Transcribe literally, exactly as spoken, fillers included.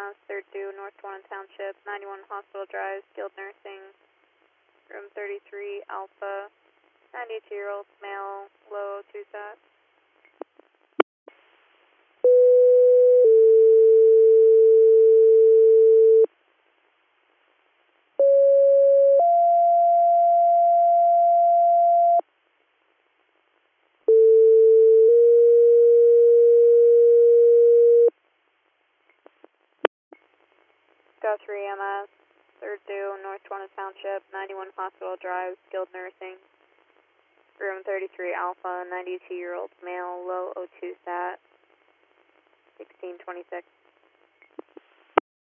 M S, third due, North Tawanda Township, ninety-one Hospital Drive, skilled nursing, room thirty-three, Alpha, ninety-two-year-old male, low two sat. three M S, third due, North Tawanda Township, ninety-one Hospital Drive, skilled nursing, room thirty-three Alpha, ninety-two-year-old male, low O two sat, sixteen twenty-six.